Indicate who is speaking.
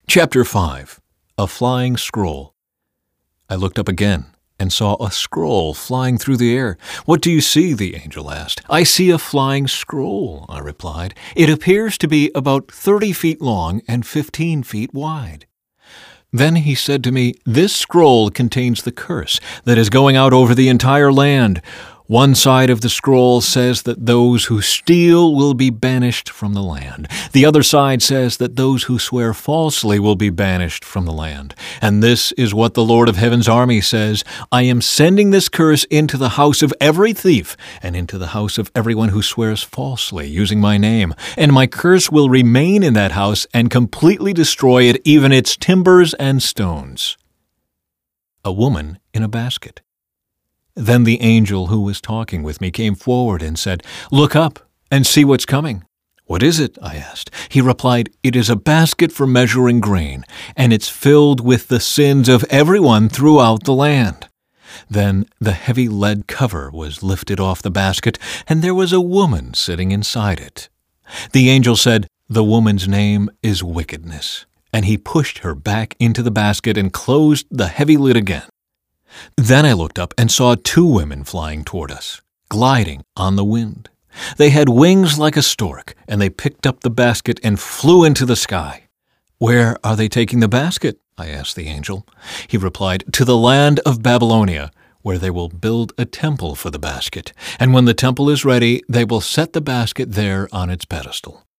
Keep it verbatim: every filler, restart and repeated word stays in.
Speaker 1: Chapter five. A Flying Scroll. I looked up again and saw a scroll flying through the air. "What do you see?" the angel asked. "I see a flying scroll," I replied. "It appears to be about thirty feet long and fifteen feet wide." Then he said to me, "This scroll contains the curse that is going out over the entire land. One side of the scroll says that those who steal will be banished from the land. The other side says that those who swear falsely will be banished from the land. And this is what the Lord of Heaven's army says: I am sending this curse into the house of every thief and into the house of everyone who swears falsely using my name. And my curse will remain in that house and completely destroy it, even its timbers and stones." A woman in a basket. Then the angel who was talking with me came forward and said, "Look up and see what's coming." "What is it?" I asked. He replied, "It is a basket for measuring grain, and it's filled with the sins of everyone throughout the land." Then the heavy lead cover was lifted off the basket, and there was a woman sitting inside it. The angel said, "The woman's name is Wickedness," and he pushed her back into the basket and closed the heavy lid again. Then I looked up and saw two women flying toward us, gliding on the wind. They had wings like a stork, and they picked up the basket and flew into the sky. "Where are they taking the basket?" I asked the angel. He replied, "To the land of Babylonia, where they will build a temple for the basket. And when the temple is ready, they will set the basket there on its pedestal."